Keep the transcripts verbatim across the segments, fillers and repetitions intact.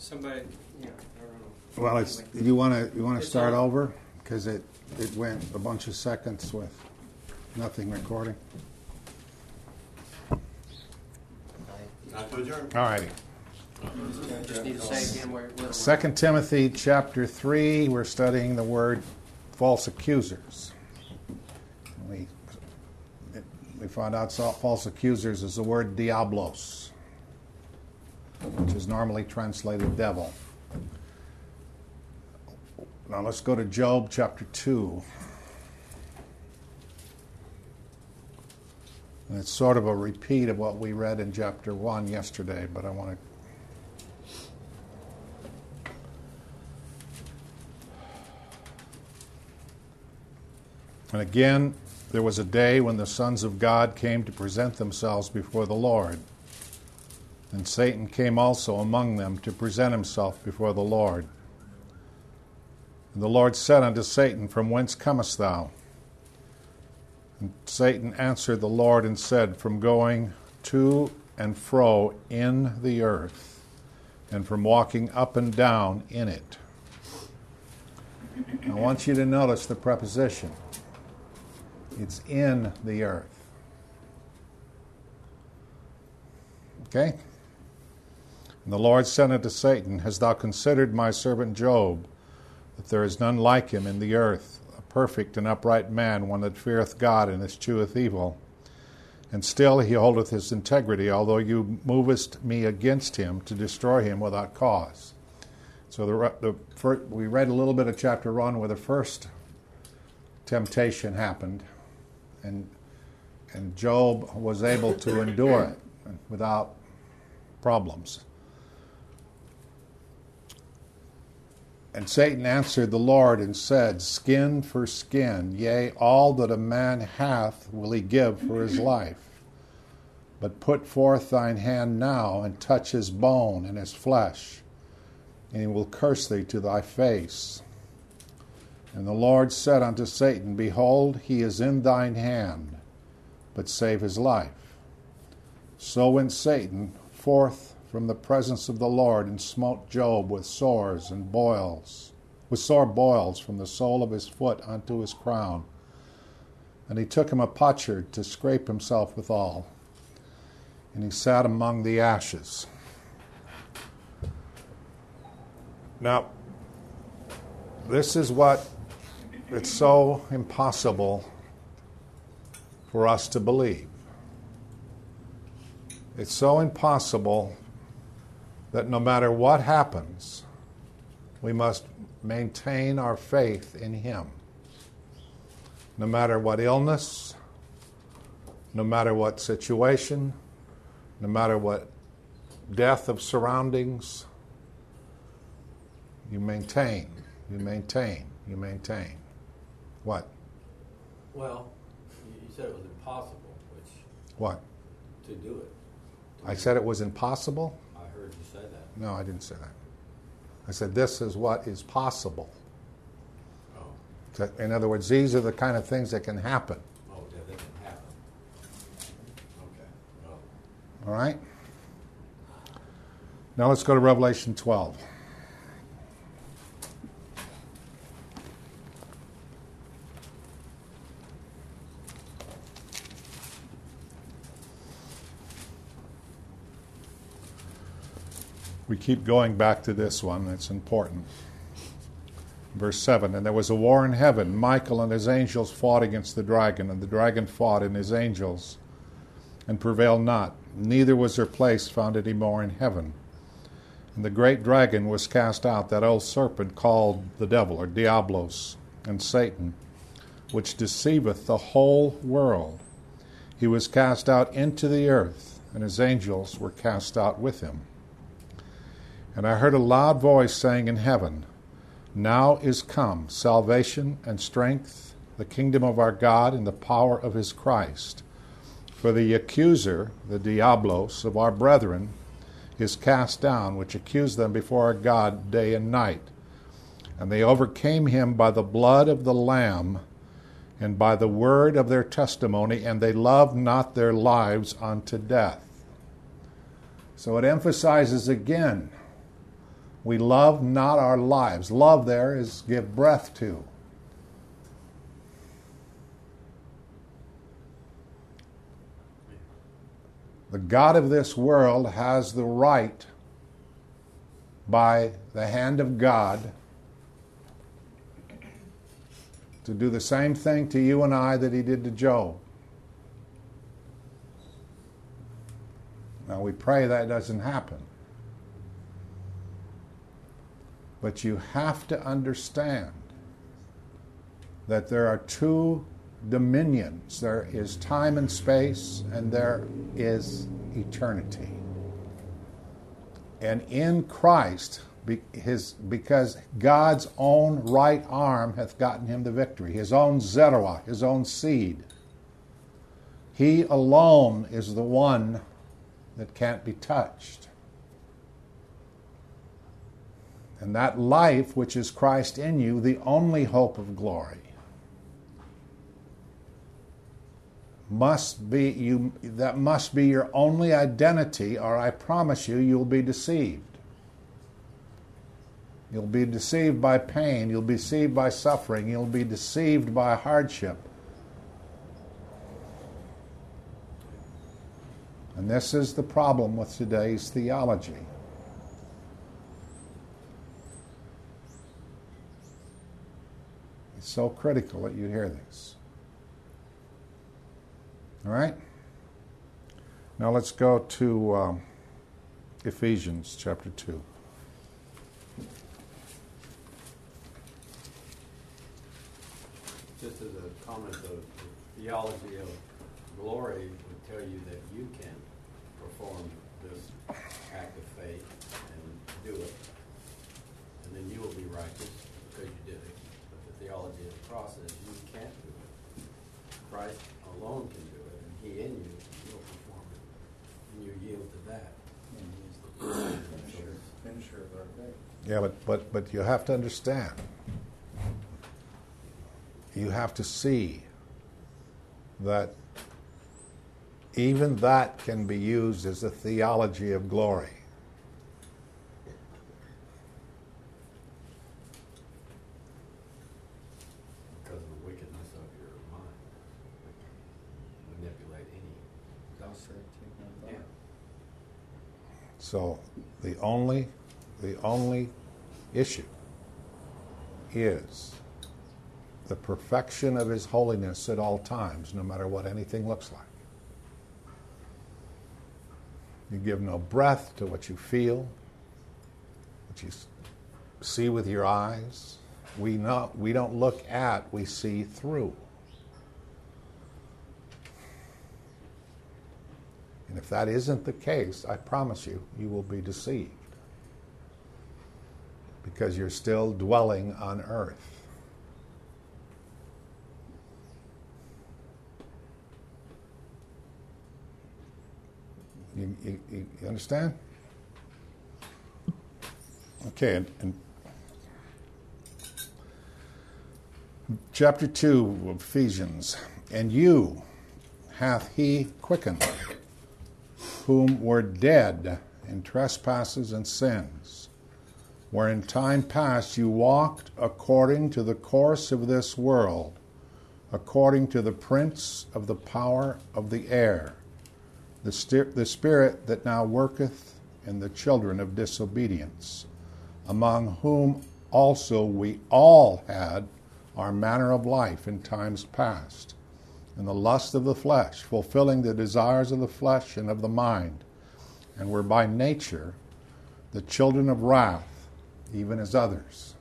Somebody, yeah, I don't know. Well, it's, you want to you want to It's start on. over because it it went a bunch of seconds with nothing recording. Not to adjourn. All righty. Just need to say again where, where Second Timothy chapter three. We're studying the word false accusers. We it, we found out so- false accusers is the word diablos, which is normally translated devil. Now let's go to Job chapter two. And it's sort of a repeat of what we read in chapter one yesterday, but I want to. And again, there was a day when the sons of God came to present themselves before the Lord. And Satan came also among them to present himself before the Lord. And the Lord said unto Satan, From whence comest thou? And Satan answered the Lord and said, From going to and fro in the earth, and from walking up and down in it. I want you to notice the preposition. It's in the earth. Okay? And the Lord said unto Satan, Hast thou considered my servant Job, that there is none like him in the earth, a perfect and upright man, one that feareth God and escheweth evil? And still he holdeth his integrity, although you movest me against him to destroy him without cause. So the, the first, we read a little bit of chapter one where the first temptation happened, and and Job was able to endure it without problems. And Satan answered the Lord and said, Skin for skin, yea, all that a man hath will he give for his life. But put forth thine hand now, and touch his bone and his flesh, and he will curse thee to thy face. And the Lord said unto Satan, Behold, he is in thine hand, but save his life. So went Satan forth from the presence of the Lord, and smote Job with sores and boils, with sore boils from the sole of his foot unto his crown. And he took him a potsherd to scrape himself withal, and he sat among the ashes. Now, this is what it's so impossible for us to believe. It's so impossible that no matter what happens, we must maintain our faith in Him. No matter what illness, no matter what situation, no matter what death of surroundings, you maintain, you maintain, you maintain. What? Well, you you said it was impossible, which What? to do it. To I do said it. it was impossible? I heard you say that. No, I didn't say that. I said this is what is possible. Oh, So, in other words, these are the kind of things that can happen. oh, yeah, that can happen. Okay. Well, All right? Now let's go to Revelation twelve. We keep going back to this one. It's important. Verse seven, And there was a war in heaven. Michael and his angels fought against the dragon, and the dragon fought and his angels, and prevailed not. Neither was their place found any more in heaven. And the great dragon was cast out, that old serpent called the devil, or Diablos, and Satan, which deceiveth the whole world. He was cast out into the earth, and his angels were cast out with him. And I heard a loud voice saying in heaven, Now is come salvation and strength, the kingdom of our God, and the power of his Christ. For the accuser, the Diablos, of our brethren, is cast down, which accused them before our God day and night. And they overcame him by the blood of the Lamb, and by the word of their testimony, and they loved not their lives unto death. So it emphasizes again We love not our lives. Love there is give breath to. The God of this world has the right, by the hand of God, to do the same thing to you and I that he did to Job. Now we pray that doesn't happen. But you have to understand that there are two dominions. There is time and space, and there is eternity. And in Christ, be- his, because God's own right arm hath gotten him the victory, his own Zeruah, his own seed, he alone is the one that can't be touched. And that life which is Christ in you, the only hope of glory, must be you that must be your only identity, or I promise you you'll be deceived. You'll be deceived by pain, you'll be deceived by suffering, you'll be deceived by hardship. And this is the problem with today's theology. It's so critical that you hear this. All right? Now let's go to um, Ephesians chapter two. Just as a comment, the theology of glory would tell you that you can perform this act of faith and do it. And then you will be righteous because you did it. But the theology of the cross is you can't do it. Christ alone can do it, and he in you will perform it. And you yield to that. And he's the finisher, finisher of our faith. Yeah, but, but, but you have to understand. You have to see that even that can be used as a theology of glory. Because of the wickedness of your mind. Manipulate any. Yeah. So the only, the only issue is the perfection of his holiness at all times, no matter what anything looks like. You give no breath to what you feel, what you see with your eyes. We know, we don't look at, we see through. And if that isn't the case, I promise you, you will be deceived. Because you're still dwelling on earth. You, you, you understand? Okay, and, and chapter two of Ephesians. And you hath he quickened, whom were dead in trespasses and sins, where in time past you walked according to the course of this world, according to the prince of the power of the air, The, st- the spirit that now worketh in the children of disobedience, among whom also we all had our manner of life in times past, in the lust of the flesh, fulfilling the desires of the flesh and of the mind, and were by nature the children of wrath, even as others.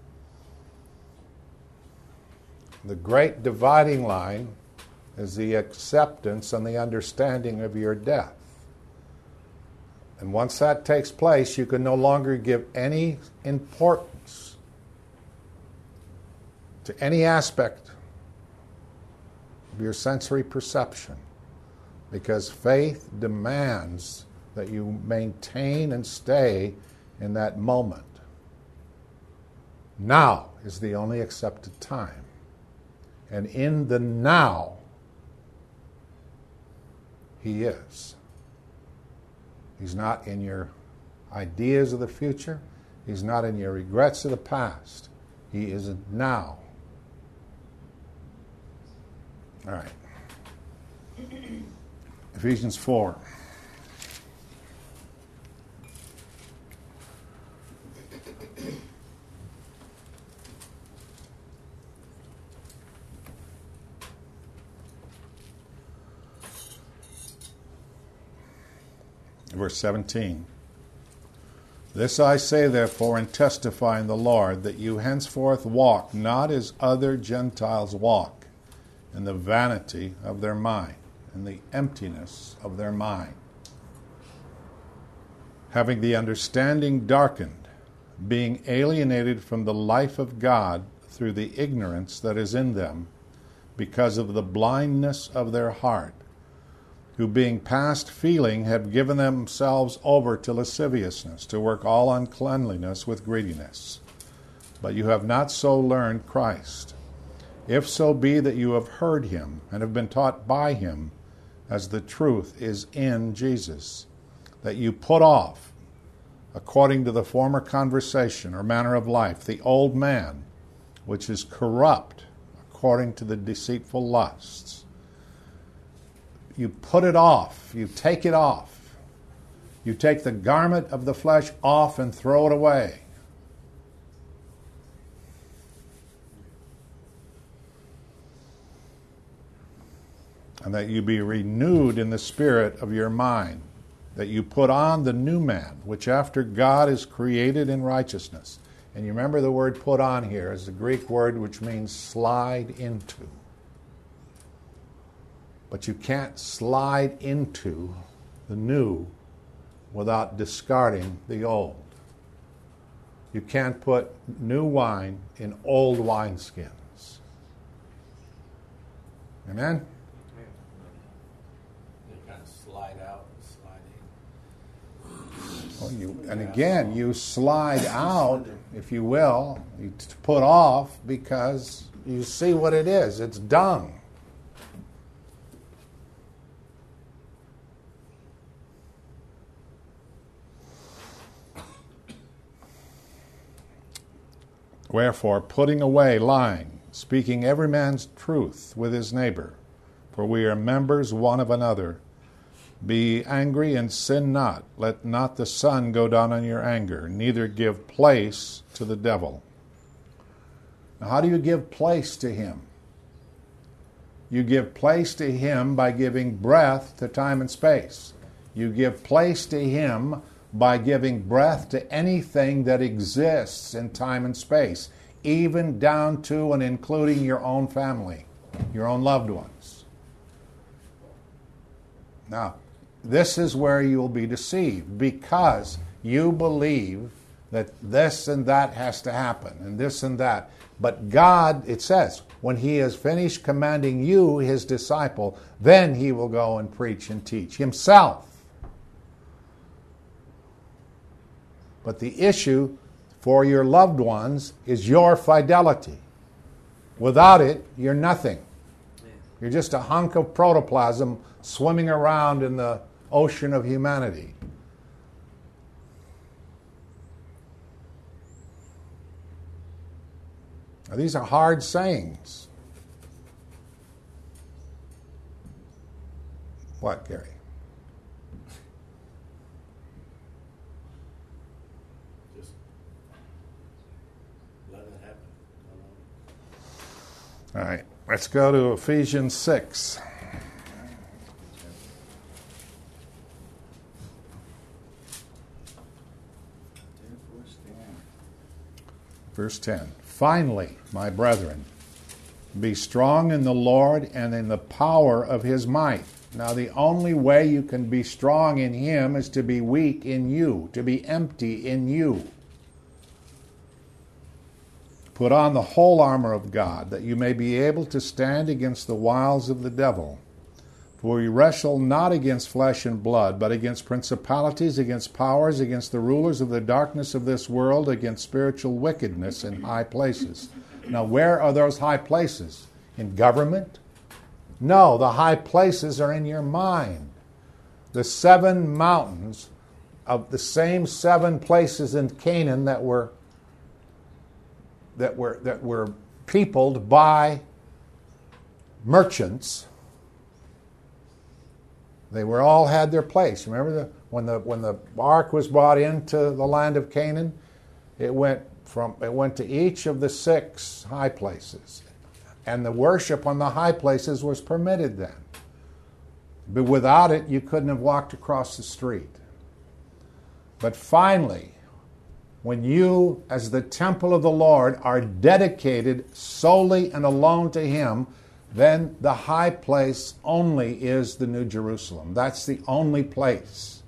The great dividing line is the acceptance and the understanding of your death. And once that takes place, you can no longer give any importance to any aspect of your sensory perception, because faith demands that you maintain and stay in that moment. Now is the only accepted time. And in the now, he is. He's not in your ideas of the future. He's not in your regrets of the past. He is now. All right. Ephesians four. Verse seventeen. This I say, therefore, and testify in the Lord, that you henceforth walk not as other Gentiles walk, in the vanity of their mind, in the emptiness of their mind, having the understanding darkened, being alienated from the life of God through the ignorance that is in them, because of the blindness of their heart, who being past feeling have given themselves over to lasciviousness, to work all uncleanliness with greediness. But you have not so learned Christ, if so be that you have heard him and have been taught by him, as the truth is in Jesus, that you put off, according to the former conversation or manner of life, the old man, which is corrupt according to the deceitful lusts. You put it off. You take it off. You take the garment of the flesh off and throw it away. And that you be renewed in the spirit of your mind, that you put on the new man, which after God is created in righteousness. And you remember the word put on here is the Greek word which means slide into. But you can't slide into the new without discarding the old. You can't put new wine in old wineskins. Amen? You kind of slide out and slide in. Well, you, and again, you slide out, if you will, you t- put off because you see what it is. It's dung. Wherefore, putting away lying, speaking every man's truth with his neighbor, for we are members one of another. Be angry and sin not. Let not the sun go down on your anger, neither give place to the devil. Now, how do you give place to him? You give place to him by giving breath to time and space. You give place to him by giving breath to anything that exists in time and space, even down to and including your own family, your own loved ones. Now, this is where you'll be deceived, because you believe that this and that has to happen, and this and that. But God, it says, when he has finished commanding you, his disciple, then he will go and preach and teach himself. But the issue for your loved ones is your fidelity. Without it, you're nothing. You're just a hunk of protoplasm swimming around in the ocean of humanity. Now, these are hard sayings. What, Gary? Just let it happen. All right, let's go to Ephesians six. Verse ten. Finally, my brethren, be strong in the Lord and in the power of his might. Now, the only way you can be strong in him is to be weak in you, to be empty in you. Put on the whole armor of God, that you may be able to stand against the wiles of the devil. For we wrestle not against flesh and blood, but against principalities, against powers, against the rulers of the darkness of this world, against spiritual wickedness in high places. Now, where are those high places? In government? No, the high places are in your mind. The seven mountains of the same seven places in Canaan that were that were that were peopled by merchants. They were all had their place. Remember the, when the when the ark was brought into the land of Canaan, it went from it went to each of the six high places, and the worship on the high places was permitted then. But without it, you couldn't have walked across the street. But finally, when you, as the temple of the Lord, are dedicated solely and alone to Him, then the high place only is the New Jerusalem. That's the only place.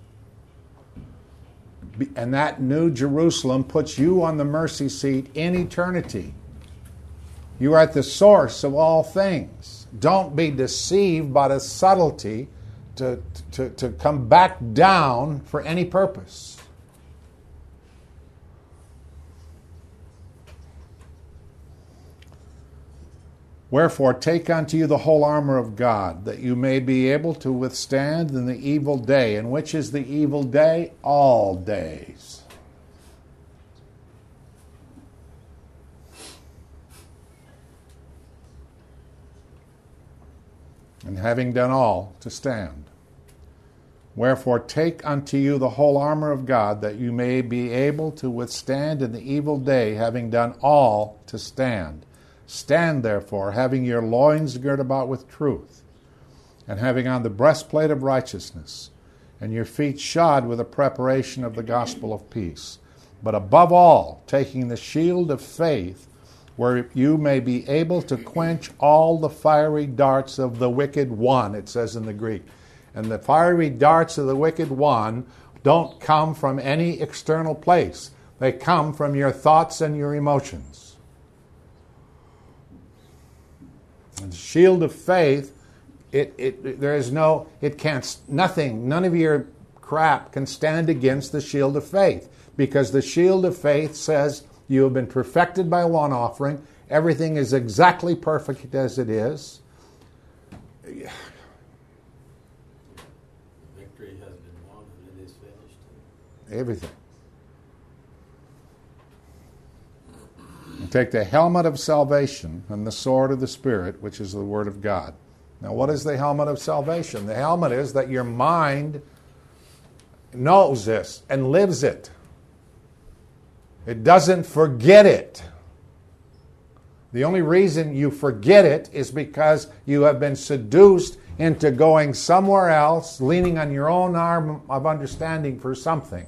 And that New Jerusalem puts you on the mercy seat in eternity. You are at the source of all things. Don't be deceived by the subtlety to, to, to come back down for any purpose. Wherefore, take unto you the whole armor of God, that you may be able to withstand in the evil day. And which is the evil day? All days. And having done all, to stand. Wherefore, take unto you the whole armor of God, that you may be able to withstand in the evil day, having done all, to stand. Stand therefore, having your loins girt about with truth, and having on the breastplate of righteousness, and your feet shod with the preparation of the gospel of peace. But above all, taking the shield of faith, where you may be able to quench all the fiery darts of the wicked one, it says in the Greek. And the fiery darts of the wicked one don't come from any external place. They come from your thoughts and your emotions. And the shield of faith, it, it there is no, it can't, nothing, none of your crap can stand against the shield of faith, because the shield of faith says you have been perfected by one offering. Everything is exactly perfect as it is. Victory has been won and it is finished. Everything. And take the helmet of salvation and the sword of the Spirit, which is the Word of God. Now, what is the helmet of salvation? The helmet is that your mind knows this and lives it. It doesn't forget it. The only reason you forget it is because you have been seduced into going somewhere else, leaning on your own arm of understanding for something.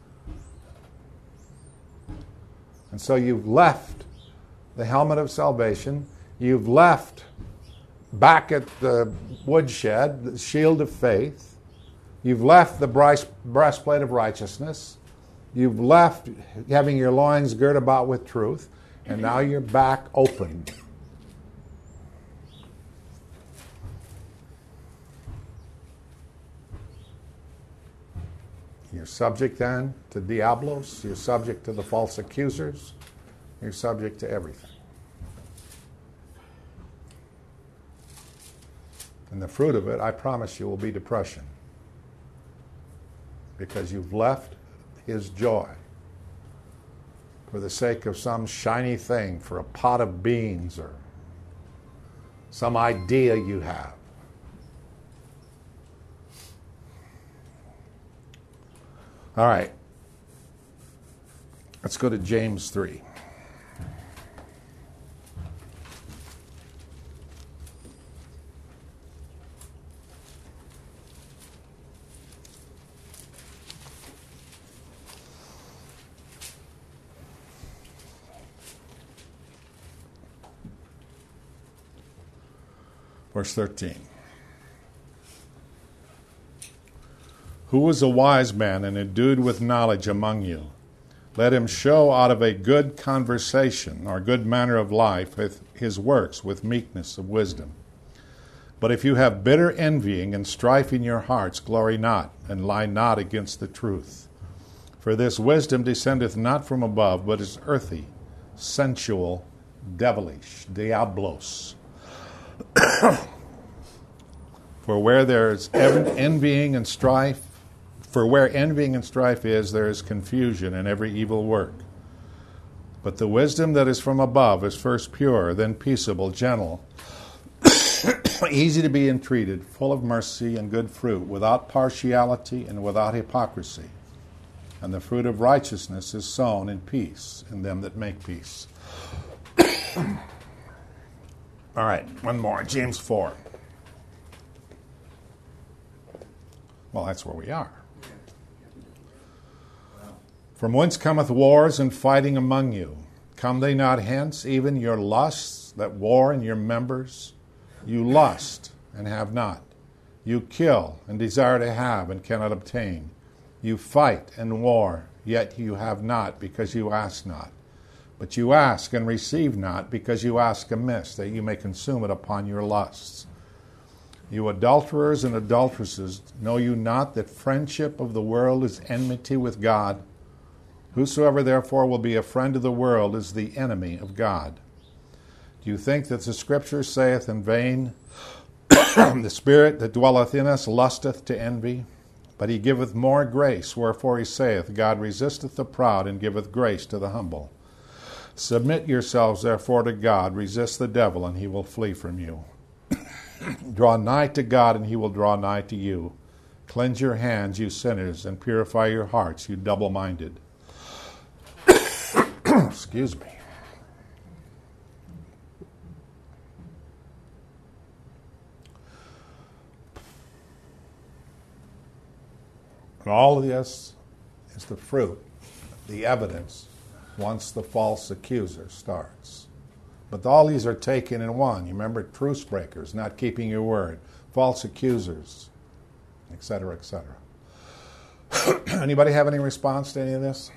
And so you've left the helmet of salvation. You've left back at the woodshed the shield of faith. You've left the breastplate of righteousness. You've left having your loins girt about with truth, and now you're back open. You're subject then to diablos. You're subject to the false accusers. You're subject to everything. And the fruit of it, I promise you, will be depression. Because you've left His joy for the sake of some shiny thing, for a pot of beans or some idea you have. All right. Let's go to James three. Verse thirteen. Who is a wise man and endued with knowledge among you? Let him show out of a good conversation or good manner of life with his works with meekness of wisdom. But if you have bitter envying and strife in your hearts, glory not, and lie not against the truth. For this wisdom descendeth not from above, but is earthy, sensual, devilish, diablos. For where there is envying and strife, For where envying and strife is, there is confusion in every evil work. But the wisdom that is from above is first pure, then peaceable, gentle, easy to be entreated, full of mercy and good fruit, without partiality and without hypocrisy. And the fruit of righteousness is sown in peace in them that make peace. All right, one more. James four. Well, that's where we are. From whence cometh wars and fighting among you? Come they not hence, even your lusts that war in your members? You lust and have not. You kill and desire to have and cannot obtain. You fight and war, yet you have not, because you ask not. But you ask and receive not, because you ask amiss, that you may consume it upon your lusts. You adulterers and adulteresses, know you not that friendship of the world is enmity with God? Whosoever therefore will be a friend of the world is the enemy of God. Do you think that the Scripture saith in vain, the Spirit that dwelleth in us lusteth to envy? But he giveth more grace, wherefore he saith, God resisteth the proud and giveth grace to the humble. Submit yourselves therefore to God, resist the devil, and he will flee from you. Draw nigh to God, and he will draw nigh to you. Cleanse your hands, you sinners, and purify your hearts, you double-minded. Excuse me. And all of this is the fruit, the evidence, once the false accuser starts. But all these are taken in one. You remember, truce breakers, not keeping your word, false accusers, et cetera, et cetera. Anybody have any response to any of this?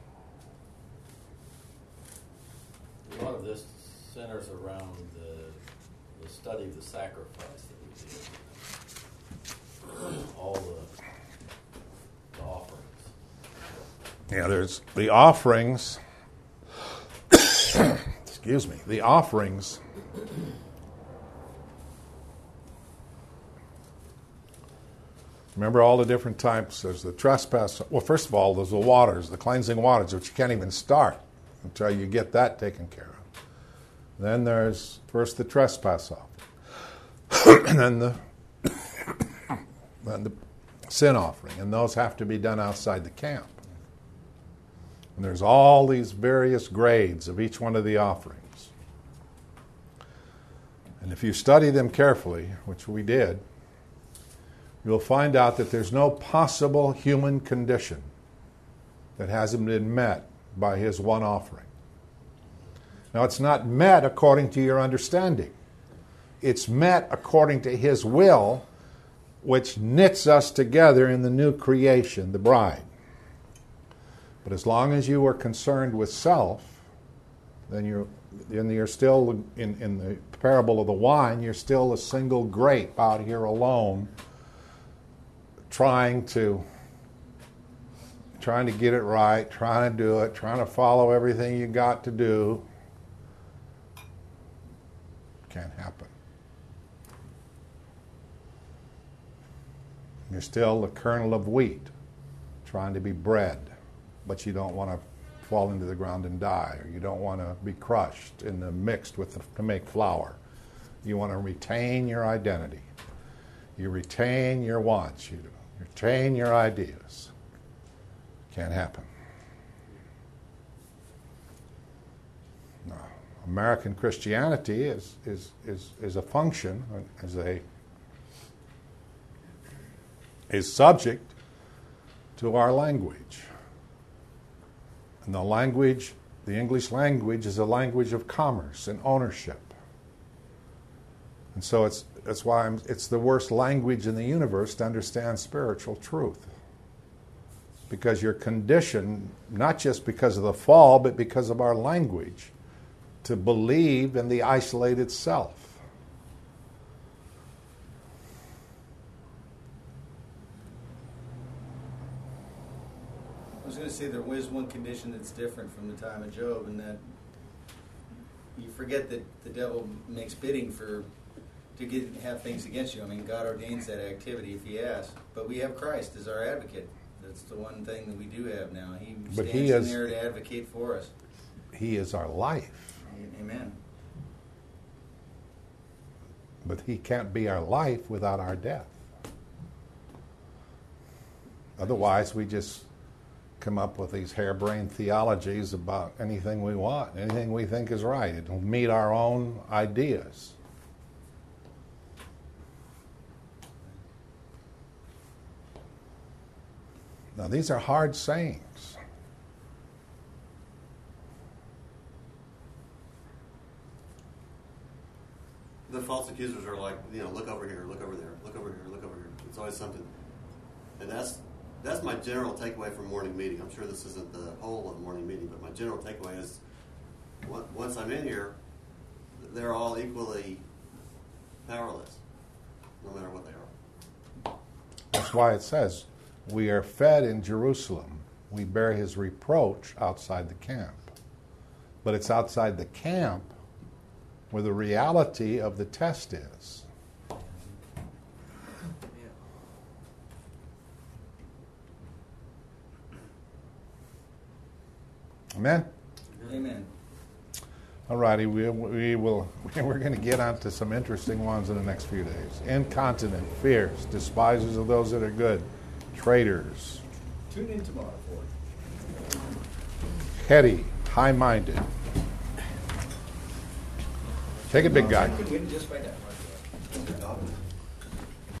A lot of this centers around the, the study of the sacrifice that we did. All the, the offerings. Yeah, there's the offerings. Excuse me. The offerings. Remember all the different types. There's the trespass. Well, first of all, there's the waters, the cleansing waters, which you can't even start until you get that taken care of. Then there's first the trespass offering, and then the then the sin offering, and those have to be done outside the camp. And there's all these various grades of each one of the offerings. And if you study them carefully, which we did, you'll find out that there's no possible human condition that hasn't been met by his one offering. Now, it's not met according to your understanding. It's met according to his will, which knits us together in the new creation, the bride. But as long as you are concerned with self, then you're, then you're still, in, in the parable of the wine, you're still a single grape out here alone, trying to, trying to get it right, trying to do it, trying to follow everything you got to do. Can't happen. You're still the kernel of wheat, trying to be bread. But you don't want to fall into the ground and die, or you don't want to be crushed and mixed with the, to make flour. You want to retain your identity. You retain your wants. You retain your ideas. Can't happen. No. American Christianity is is is is a function, is a is subject to our language. And the language, the English language, is a language of commerce and ownership. And so it's that's why I'm, it's the worst language in the universe to understand spiritual truth. Because you're conditioned, not just because of the fall, but because of our language, to believe in the isolated self. I was going to say there is one condition that's different from the time of Job, and that you forget that the devil makes bidding for to get have things against you. I mean, God ordains that activity if he asks. But we have Christ as our advocate. That's the one thing that we do have now. He But stands he in is- there to advocate for us. He is our life, Amen. but he can't be our life without our death. Otherwise, we just come up with these harebrained theologies about anything we want, anything we think is right. It'll meet our own ideas. Now, these are hard sayings. The false accusers are like, you know, look over here, look over there, look over here, look over here. It's always something. And that's that's my general takeaway from morning meeting. I'm sure this isn't the whole of morning meeting, but my general takeaway is on- once I'm in here, they're all equally powerless, no matter what they are. That's why it says, we are fed in Jerusalem. We bear his reproach outside the camp. But it's outside the camp where the reality of the test is. Yeah. Amen? Amen. All righty, we, we will, we're going to get on to some interesting ones in the next few days. Incontinent, fierce, despisers of those that are good, traitors, Tune in tomorrow for it. heady, high-minded. Take it, big guy. I could win just by that.